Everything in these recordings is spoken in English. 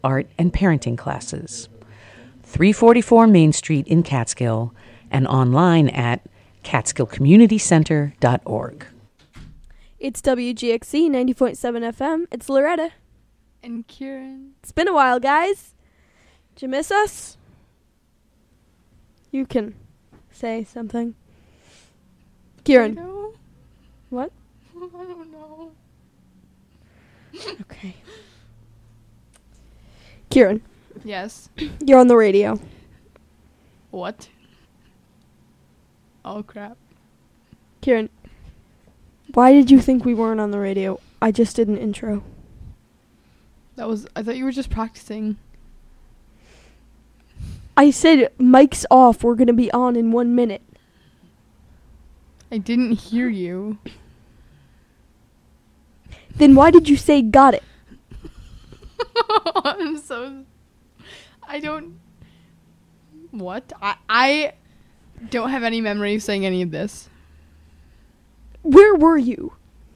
art, and parenting classes. 344 Main Street in Catskill and online at catskillcommunitycenter.org. It's WGXC 90.7 FM. It's Loretta. And Kieran. It's been a while, guys. Did you miss us? You can say something. Kieran. What? I don't know. Okay. Kieran, Yes. you're on the radio. What? Oh, crap. Kieran, why did you think we weren't on the radio? I just did an intro. I thought you were just practicing. I said, mic's off. We're going to be on in 1 minute. I didn't hear you. Then why did you say got it? I don't... What? I don't have any memory of saying any of this. Where were you?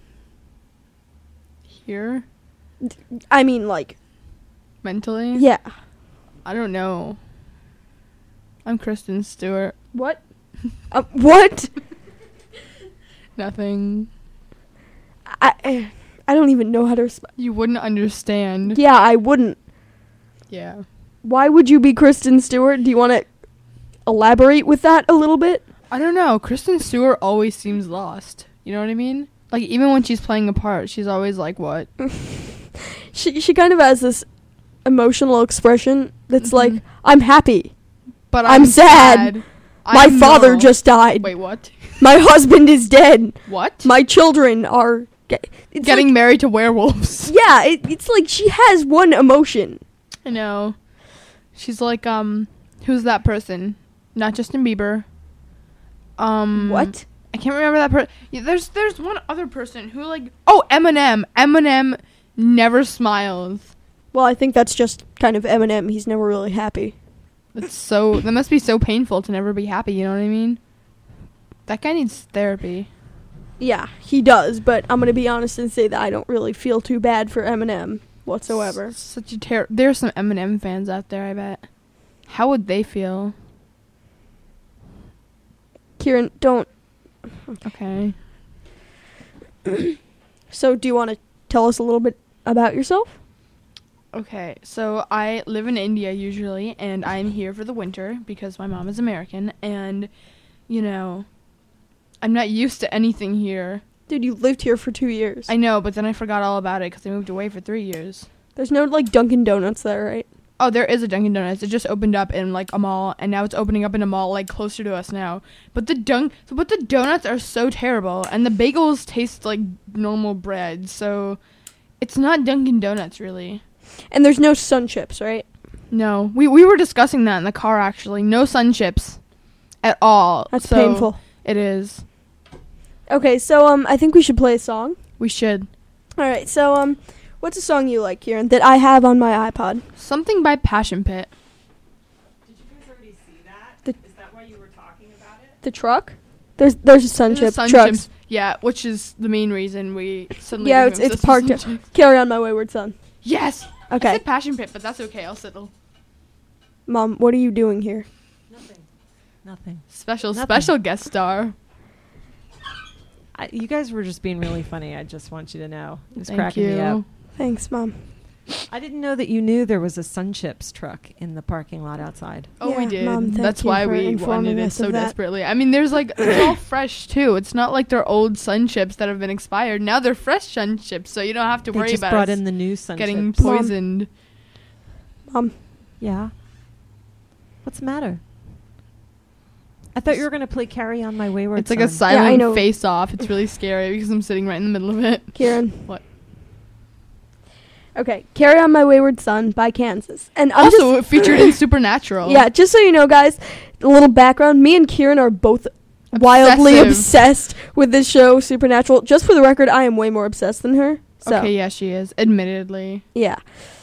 Here? I mean, like... Mentally? Yeah. I don't know. I'm Kristen Stewart. What? What? Nothing. I don't even know how to respond. You wouldn't understand. Yeah, I wouldn't. Yeah. Why would you be Kristen Stewart? Do you want to elaborate with that a little bit? I don't know. Kristen Stewart always seems lost. You know what I mean? Like, even when she's playing a part, she's always like, what? She kind of has this emotional expression that's Mm-hmm. like, I'm happy. But I'm sad. My I'm father normal. just died. Wait, what? My husband is dead. What? My children are... It's Getting like, married to werewolves. yeah, it's like she has one emotion. I know. She's like, who's that person? Not Justin Bieber. What? I can't remember that person. Yeah, there's one other person who, like, oh, Eminem. Eminem never smiles. Well, I think that's just kind of Eminem. He's never really happy. That must be so painful to never be happy, you know what I mean? That guy needs therapy. Yeah, he does, but I'm going to be honest and say that I don't really feel too bad for Eminem whatsoever. Such a there's some Eminem fans out there, I bet. How would they feel? Kieran, don't... Okay. So, do you want to tell us a little bit about yourself? Okay, so I live in India usually, and I'm here for the winter because my mom is American, and, you know, I'm not used to anything here. Dude, you lived here for 2 years. I know, but then I forgot all about it because I moved away for 3 years. There's no, like, Dunkin' Donuts there, right? Oh, there is a Dunkin' Donuts. It just opened up in, like, a mall, and now it's opening up in a mall, like, closer to us now. But the donuts are so terrible, and the bagels taste like normal bread, so it's not Dunkin' Donuts, really. And there's no Sun Chips, right? No. We were discussing that in the car, actually. No Sun Chips at all. That's So painful. It is. Okay, so, I think we should play a song. We should. Alright, so, what's a song you like, Kieran, that I have on my iPod? Something by Passion Pit. Did you guys already see that? Is that why you were talking about it? The truck? There's a Sun There's Chip a Sun trucks. Chips. Yeah, which is the main reason we suddenly... Yeah, became it's obsessed with parked. Sun Chips. Carry on, my wayward son. Yes! Okay. I said Passion Pit, but that's okay. I'll settle. Mom, what are you doing here? Nothing. Special guest star. You guys were just being really funny. I just want you to know. It's Thank cracking me you. up. Thanks, Mom. I didn't know that you knew there was a Sun Chips truck in the parking lot outside. Oh, we Yeah, did. Mom, thank That's you why for we informing wanted it us so of that. desperately. I mean, there's like, it's all fresh too. It's not like they're old Sun Chips that have been expired. Now they're fresh Sun Chips, so you don't have to They worry just about brought us in the new Sun getting Chips. poisoned. Mom, Yeah. What's the matter? I thought you were going to play Carry On My Wayward It's like a Son. Yeah, I silent know. face-off. It's really scary because I'm sitting right in the middle of it. Kieran. What? Okay, Carry On My Wayward Son by Kansas. And I'm Also featured in Supernatural. Yeah, just so you know, guys, a little background. Me and Kieran are both wildly obsessed with this show, Supernatural. Just for the record, I am way more obsessed than her. So, Okay, yeah, she is. Admittedly. yeah.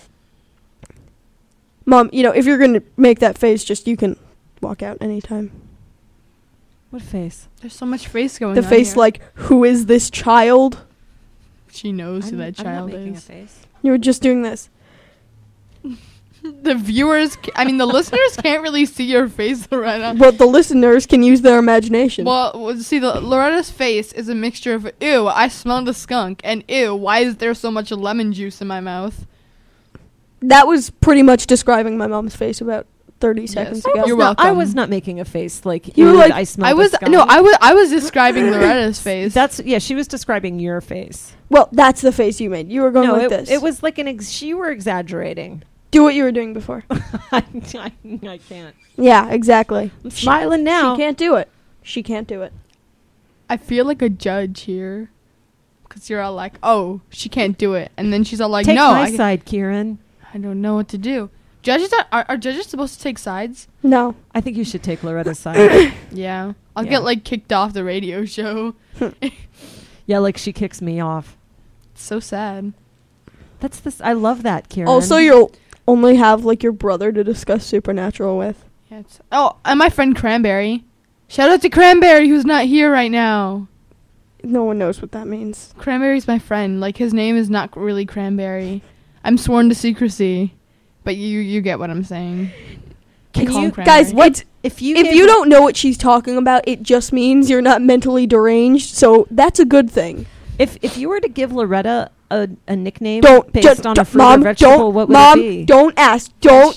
Mom, you know, if you're going to make that face, just you can walk out anytime. What face? There's so much face going The on face here. like, who is this child? She knows who that I'm not child making a is. face. You were just doing this. The viewers, the listeners can't really see your face, Loretta. But the listeners can use their imagination. Well, see, Loretta's face is a mixture of, ew, I smell the skunk, and ew, why is there so much lemon juice in my mouth? That was pretty much describing my mom's face about 30 seconds ago. You're welcome. I was not making a face like You were like, I smell. I was describing Loretta's face. She was describing your face. Well, that's the face you made. You were going like this. It was like you were exaggerating. Do what you were doing before. I can't. Yeah, exactly. I'm smiling now. She can't do it. She can't do it. I feel like a judge here. Because you're all like, oh, she can't do it. And then she's all like, Take no. my side, Kieran. I don't know what to do. Judges are judges supposed to take sides? No. I think you should take Loretta's side. Yeah. I'll get like kicked off the radio show. Yeah, like she kicks me off. It's so sad. That's this. I love that, Kieran. Also, you'll only have like your brother to discuss Supernatural with. Yeah, and my friend Cranberry. Shout out to Cranberry, who's not here right now. No one knows what that means. Cranberry's my friend. Like, his name is not really Cranberry. I'm sworn to secrecy. But you get what I'm saying. Can Call him you Cranberry. guys? If you don't know what she's talking about, it just means you're not mentally deranged. So that's a good thing. If you were to give Loretta a nickname based on a fruit or vegetable, what would it be? Don't ask. Don't.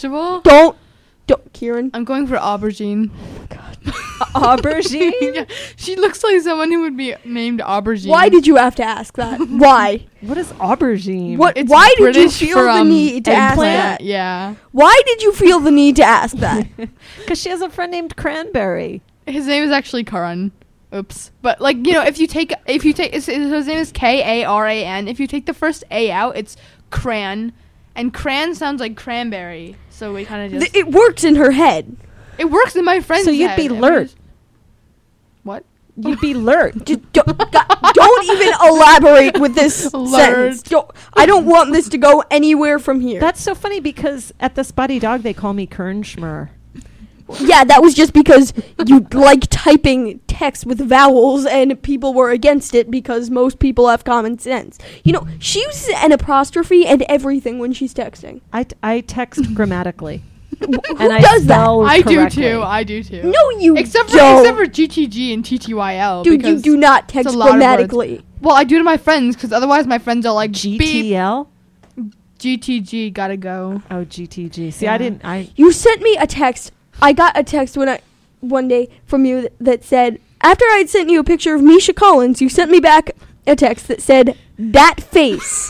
Kieran. I'm going for aubergine. Oh my God. Aubergine? Yeah, she looks like someone who would be named aubergine. Why did you have to ask that? Why? What is aubergine? It's why did you British feel for, the need to ask eggplant. that? Yeah. Why did you feel the need to ask that? Because she has a friend named Cranberry. His name is actually Karan. Oops. But like, if you take his name is Karan. If you take the first A out, it's Cran, and Cran sounds like cranberry. So we kind of just It works in her head. it works in my friend's So you'd head. be Lurt. What? You'd be Lurt. Don't even elaborate with this Lurt. sentence. I don't want this to go anywhere from here. That's so funny because at the Spotty Dog they call me Kernschmer. Yeah, that was just because you like typing text with vowels and people were against it because most people have common sense. She uses an apostrophe and everything when she's texting. I text grammatically. Who and does that? I do too. No, you except don't. for GTG and TTYL. Dude, you do not text it's a lot of grammatically. Well, I do to my friends because otherwise my friends are like GTL? beep, GTG, gotta go. Oh, GTG. See, Yeah. You sent me a text. I got a text one day from you that said, after I had sent you a picture of Misha Collins, you sent me back a text that said, that face.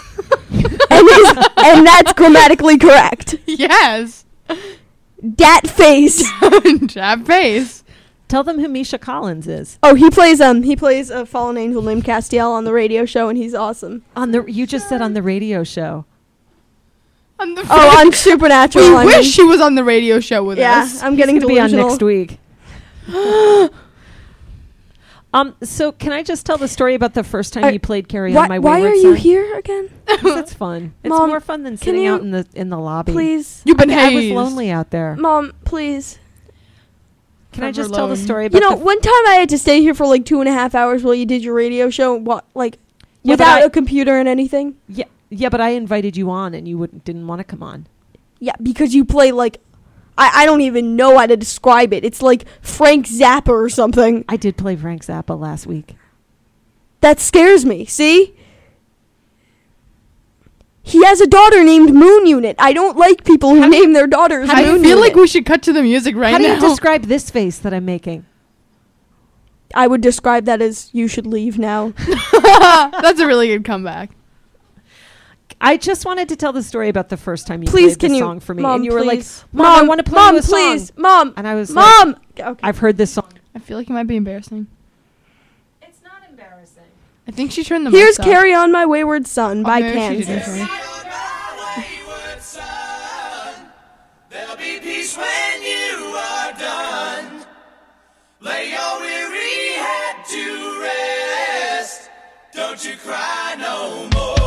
and that's grammatically correct. Yes. Dat face. That face. Tell them who Misha Collins is. Oh, he plays a fallen angel named Castiel on the radio show, and he's awesome. You just said on the radio show. On Supernatural. We wish she was on the radio show with us. Yeah, I'm getting to be on delusional. next week. So can I just tell the story about the first time you played Carry On My Wayward Son? Why are you here again? That's fun. It's Mom, more fun than sitting out in the lobby. Please. You've been I was hazed. lonely out there. Mom, please. Can I Never just tell the alone. story about One time I had to stay here for like 2.5 hours while you did your radio show, Yeah, without but a computer and anything. Yeah, but I invited you on and you didn't want to come on. Yeah, because you play like, I don't even know how to describe it. It's like Frank Zappa or something. I did play Frank Zappa last week. That scares me, see? He has a daughter named Moon Unit. I don't like people who name their daughters Moon I Unit. feel like we should cut to the music right How now. do you describe this face that I'm making? I would describe that as you should leave now. That's a really good comeback. I just wanted to tell the story about the first time you Please, played can the you, song for me. Mom, and you were please. like, Mom, I want to play you a please, song. Mom, And I was Mom. like, Okay. I've heard this song. I feel like it might be embarrassing. It's not embarrassing. I think she turned the Here's mics off. Carry On My Wayward Son by maybe she didn't Kansas. turn it. There'll be peace when you are done. Lay your weary head to rest. Don't you cry no more.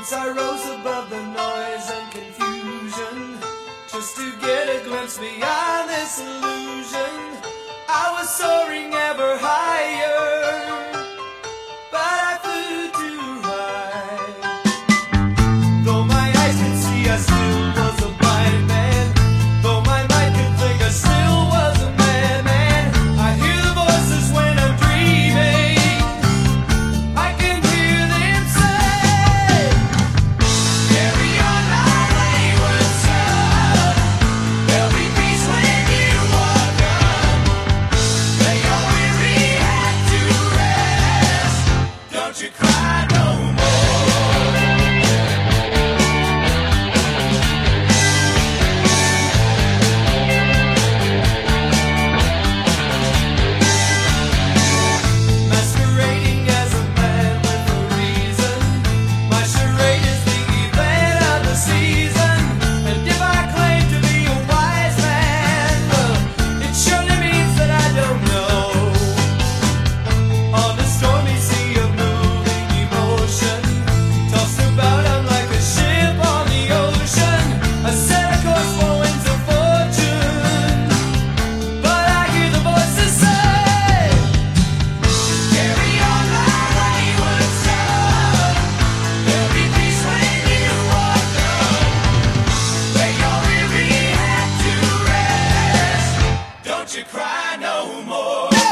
Once I rose above the noise and confusion, just to get a glimpse beyond this illusion. I was soaring ever higher, but I flew too high. Though my eyes could see, I still was a blind man. Though my mind could think, I still was a madman. I hear the voices when I'm dreaming. I can hear them say, carry on my wayward son. There'll be peace when you are done. Lay your weary head to rest. Don't you cry no more. Masquerading as a man with a reason. My charade is the event of the season. And if I claim to be a wise man, well, it surely means that I don't know. On the stormy sea of moving emotion, tossed about I'm like a ship on the ocean. I set a course for winds of fortune, but I hear the voices say, carry on my wayward son. There'll be peace when you are done. Lay your weary head to rest. Don't you cry no more. No!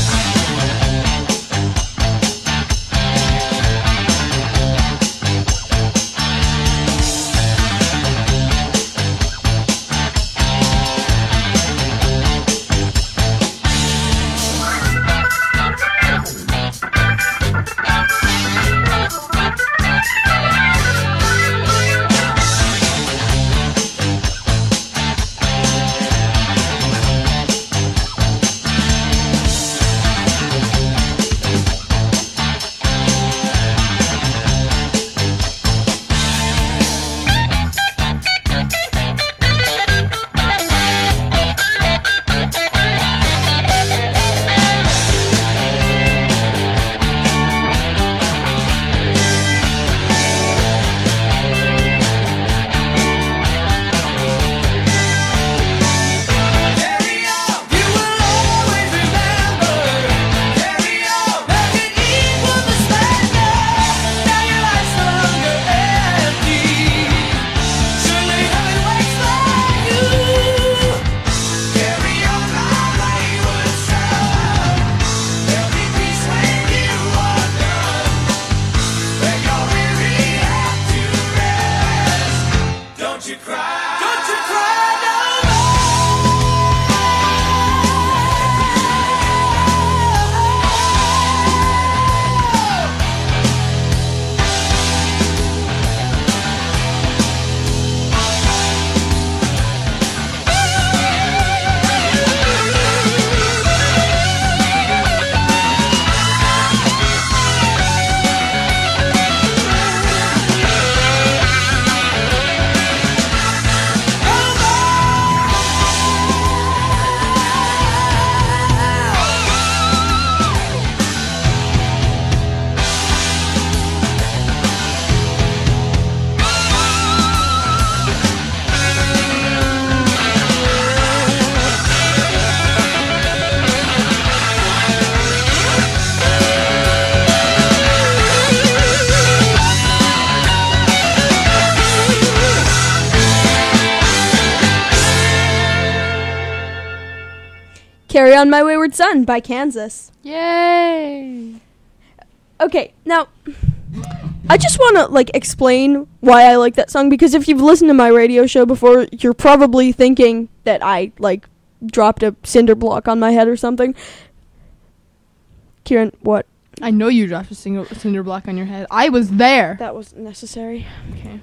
Carry on, you will always remember. Carry on, make it equal the splendor. Now your life's no longer empty. Surely heaven waits for you. Carry on, my wayward son. There'll be peace when you are done. Lay your weary head to rest. Don't you cry. Don't you cry no Carry On My Wayward Son by Kansas. Yay! Okay, now I just want to explain why I like that song, because if you've listened to my radio show before, you're probably thinking that I dropped a cinder block on my head or something. Kieran, what? I know you dropped a cinder block on your head. I was there. That wasn't necessary. Okay.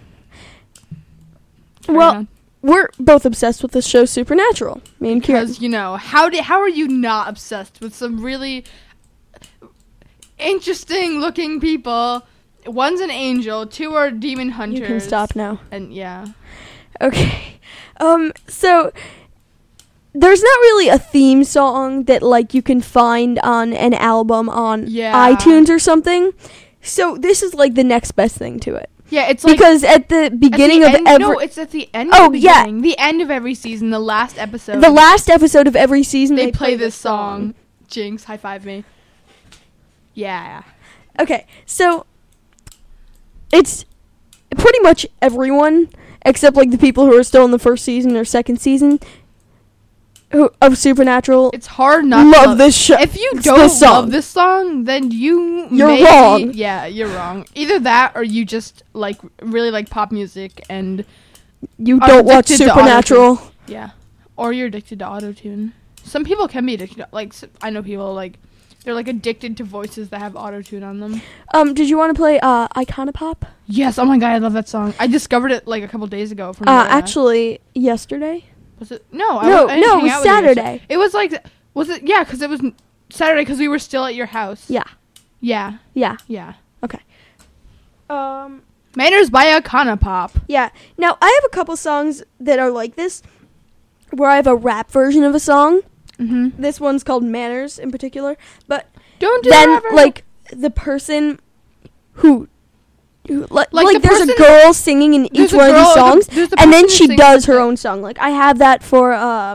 Well, Carry on. we're both obsessed with this show, Supernatural. Me and Kieran. Because, how are you not obsessed with some really interesting looking people? One's an angel, two are demon hunters. You can stop now. And yeah. Okay. So there's not really a theme song that you can find on an album on Yeah. iTunes or something. So this is the next best thing to it. Yeah, it's like because at the beginning of every no, it's at the end. Oh, of the yeah. beginning. The end of every season, the last episode. the last episode of every season they play this song. Jinx, high five me. Yeah. Okay, so it's pretty much everyone except like the people who are still in the first season or second season of Supernatural It's hard not to love this show. If you It's don't this song. love this song, then you're wrong. Yeah, you're wrong. Either that or you just like really like pop music and You are don't watch addicted to Supernatural. yeah, or you're addicted to autotune. Some people can be addicted. I know people like they're like addicted to voices that have autotune on them. Did you want to play Iconopop? Yes. Oh my god, I love that song. I discovered it like a couple days ago. From Noah. Actually, yesterday. Was it? No, No, I didn't no, it hang was out with you Saturday. yesterday. It was like, was it? Yeah, because it was Saturday because we were still at your house. Yeah. Yeah. Yeah. Yeah. Okay. Manners by Iconopop. Yeah. Now, I have a couple songs that are like this, where I have a rap version of a song. Mm-hmm. This one's called Manners in particular. But Don't do then, that ever. like, the person who like the there's a person- girl singing in There's each a one of these girl- songs, there's the and then person who she sings does her it. own song. Like, I have that for,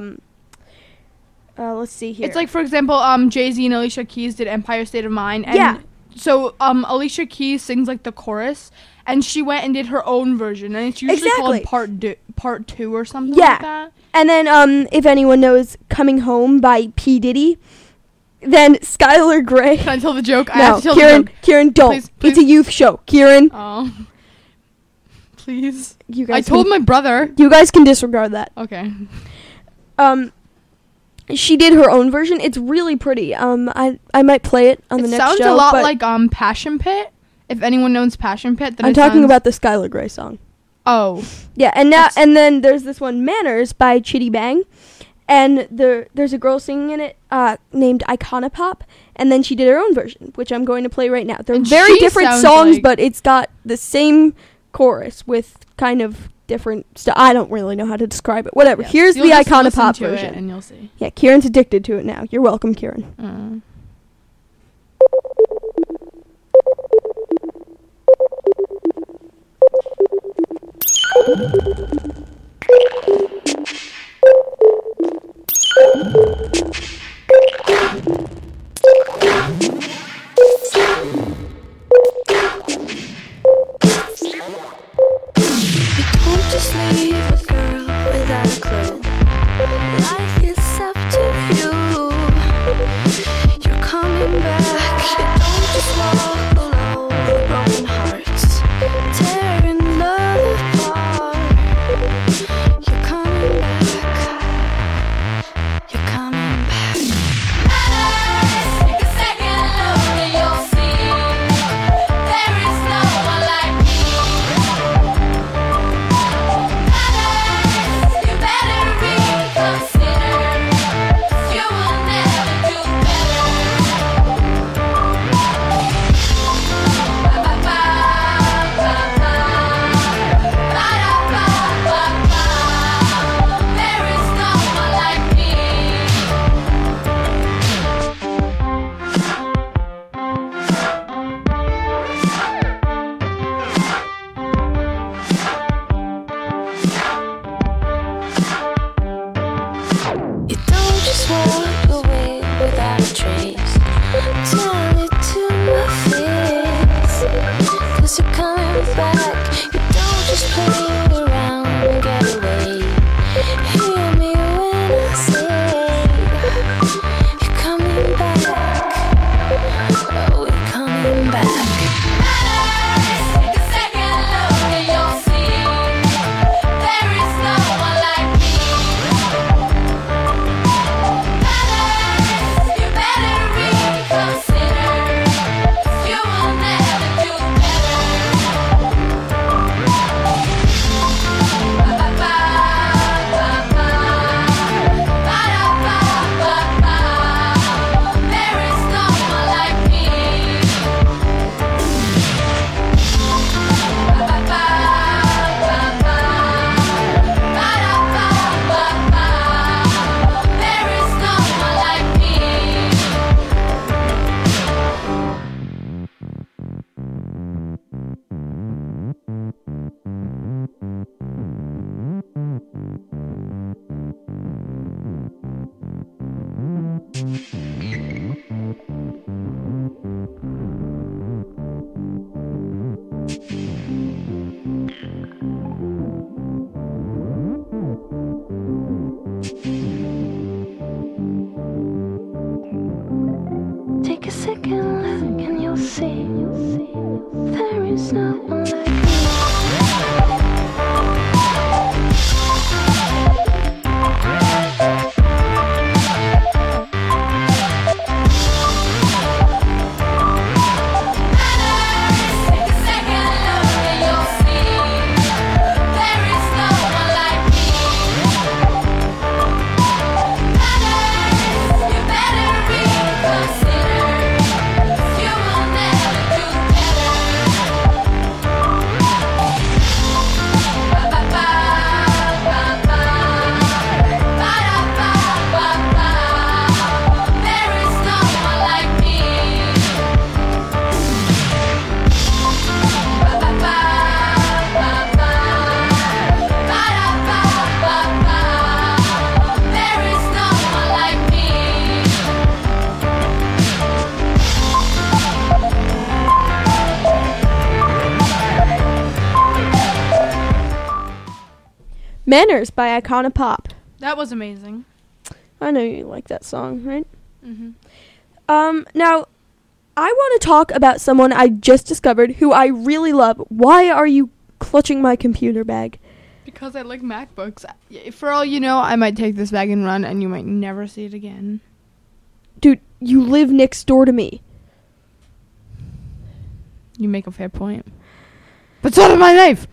let's see here. It's like, for example, Jay-Z and Alicia Keys did Empire State of Mind. And Yeah. So, Alicia Keys sings, like, the chorus, and she went and did her own version, and it's usually Exactly. called Part 2 or something Yeah. like that. And then, if anyone knows Coming Home by P. Diddy, then Skylar Grey. Can I tell the joke? I No, have to tell Kieran, the joke. Kieran, don't. Please, It's a please. youth show. Kieran, Oh. Please. you I guys told can, my brother. you guys can disregard that. Okay. She did her own version. It's really pretty. I might play it on the It next sounds show. a lot but like Passion Pit. If anyone knows Passion Pit, then I'm it talking sounds- about the Skylar Grey song. Oh. Yeah, and now That's- and then there's this one Manners by Chitty Bang, and there's a girl singing in it named Iconopop, and then she did her own version, which I'm going to play right now. They're And very she different sounds songs, like- but it's got the same chorus with kind of different stuff. I don't really know how to describe it. Whatever. Yes. Here's You'll the just listen Iconopop to it version. and you'll see. Yeah, Kieran's addicted to it now. You're welcome, Kieran. Don't just leave a girl without a clue. Life is up to you. You're coming back. You don't just walk alone with broken hearts, tearing love apart. You're coming back. You're coming back. Take a second look and you'll see there is no one like me. You better reconsider. You will never do better. is no one like you. Manners by Icona Pop. That was amazing. I know you like that song, right? Mm-hmm. Now, I want to talk about someone I just discovered who I really love. Why are you clutching my computer bag? Because I like MacBooks. For all you know, I might take this bag and run, and you might never see it again. Dude, you live next door to me. You make a fair point. But so did my knife!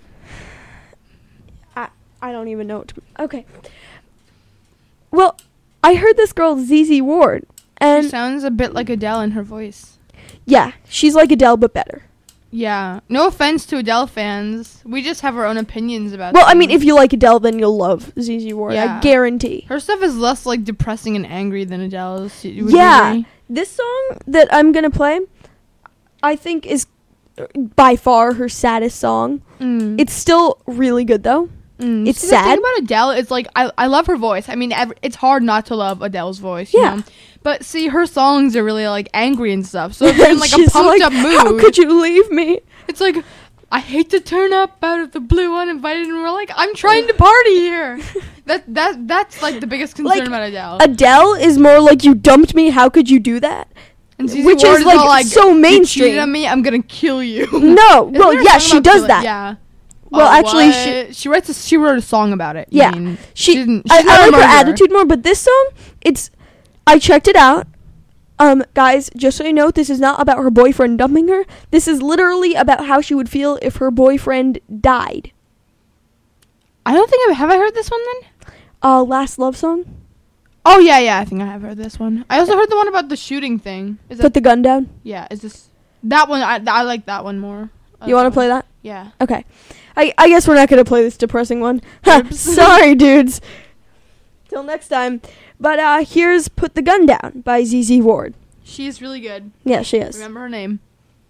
I don't even know what to... Okay. Well, I heard this girl, ZZ Ward, She and sounds a bit like Adele in her voice. yeah, she's like Adele, but better. Yeah. No offense to Adele fans. We just have our own opinions about Well, I mean, things. if you like Adele, then you'll love ZZ Ward. Yeah. I guarantee. Her stuff is less, like, depressing and angry than Adele's. Would you Yeah. agree? This song that I'm going to play, I think is by far her saddest song. Mm. It's still really good, though. It's See, the thing sad. about Adele is, like, I love her voice. I mean, it's hard not to love Adele's voice, you Yeah. know? But, see, her songs are really, like, angry and stuff. So if you're in, like, a She's pumped like, up mood, how could you leave me? it's like, I hate to turn up out of the blue uninvited, and we're like, I'm trying to party here. That's, like, the biggest concern Like, about Adele. Adele is more like, you dumped me, how could you do that? And ZZ which Ward is, all like, so You mainstream. cheated on me, I'm gonna kill you. No, Isn't well, there a yeah, song she about does killing- that. Yeah. Well, Oh, actually, what? She wrote a song about it. You Yeah, mean, she. didn't. I She's not a like her murderer. attitude more, but this song, I checked it out. Guys, just so you know, this is not about her boyfriend dumping her. This is literally about how she would feel if her boyfriend died. I don't think have I heard this one then? Last love song. Oh yeah, I think I have heard this one. I also heard the one about the shooting thing. Is that Put the gun down. yeah? Is this that one? I like that one more. You want to play that? Yeah. Okay. I guess we're not gonna play this depressing one. Sorry, dudes. Till next time. But here's "Put the Gun Down" by ZZ Ward. She's really good. Yeah, she is. Remember her name.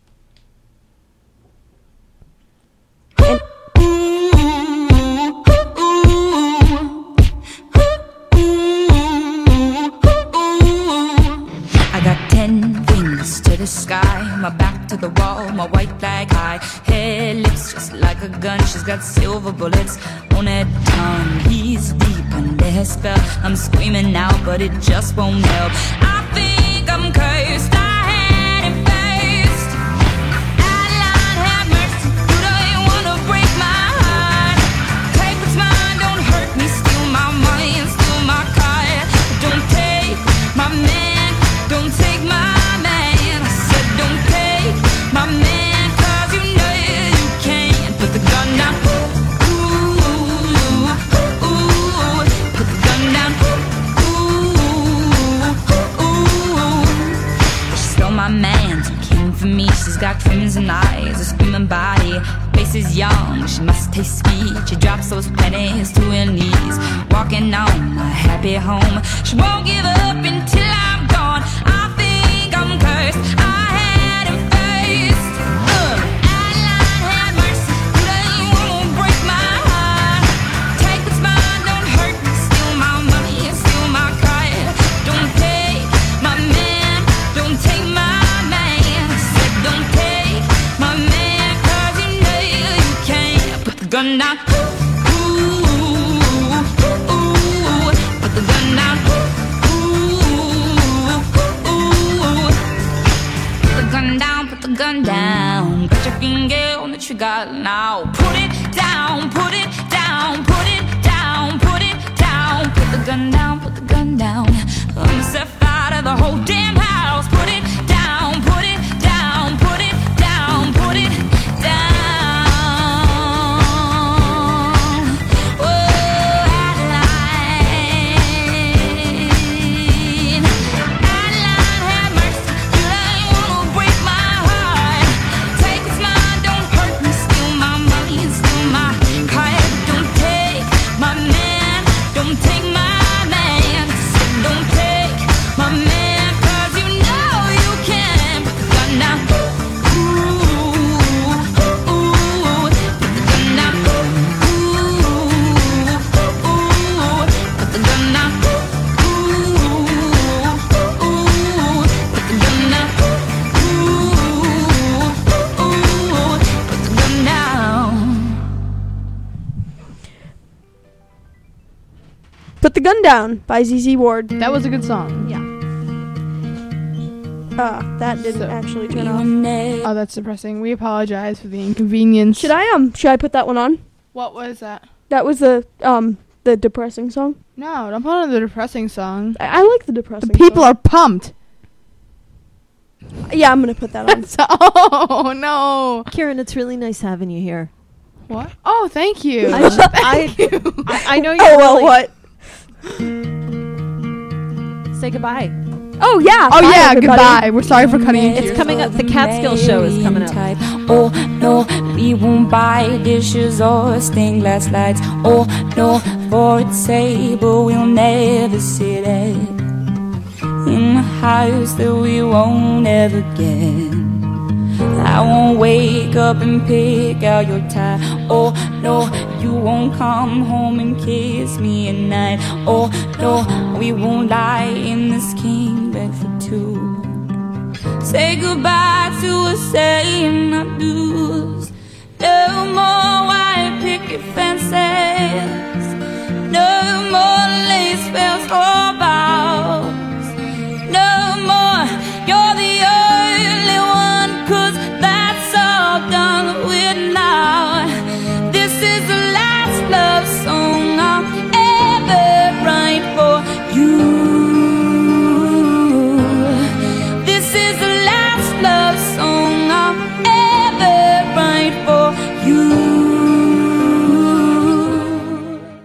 I got 10 fingers to the sky, my back to the wall, my white flag high. Hair, lips just like a gun, she's got silver bullets on her tongue. He's deep under her spell, I'm screaming out, but it just won't help. I think I'm cursed, I had it first. Adeline, have mercy, you don't wanna break my heart. Take what's mine, don't hurt me, steal my money and steal my car. Don't take my man, don't take my man. I said don't take my man, 'cause you know you can't. Put the gun down, ooh, ooh, ooh, ooh. Put the gun down, ooh, ooh, ooh. She stole my man, she came for me. She's got crimson eyes, a screaming body. Face is young, she must taste sweet. She drops those pennies to her knees, walking on my happy home. She won't give up until I'm gone. I think I'm cursed, I had him first. Adeline, have mercy, you don't wanna break my heart. Take what's mine, don't hurt me, steal my money and steal my car. Don't take my man, don't take my man. I said don't take my man, 'cause you know you can't. Put the gun down, ooh, ooh, ooh, ooh. Put the gun down, ooh, ooh, ooh, ooh. Put the gun down, put put the gun down. Put your finger on the trigger now. Put it down, put it down, put it down, put it down. Put the gun down, put the gun down. I'm a step out of the whole damn house. Put it down, put it down, put it down, put it down. Put the Gun Down by ZZ Ward. That was a good song. Yeah. That didn't So, actually turn off. Oh, that's depressing. We apologize for the inconvenience. Should I put that one on? What was that? That was the depressing song. No, don't put on the depressing song. I like the depressing. The people song. are pumped. Yeah, I'm gonna put that on. Oh no! Kieran, it's really nice having you here. What? Oh, thank you. I know you're Oh well, really- what? Say goodbye. Oh yeah. Oh Bye, yeah, everybody. goodbye. We're sorry for cutting into It's your coming up. The Catskill show is coming up. Oh no, we won't buy dishes or stained glass lights. Oh no, for it's sable, we'll never sit at in a house that we won't ever get. I won't wake up and pick out your tie. Oh no, you won't come home and kiss me at night. Oh no, we won't lie in this king bed for two. Say goodbye to us saying I do's. No more white picket fences. No more lace bells.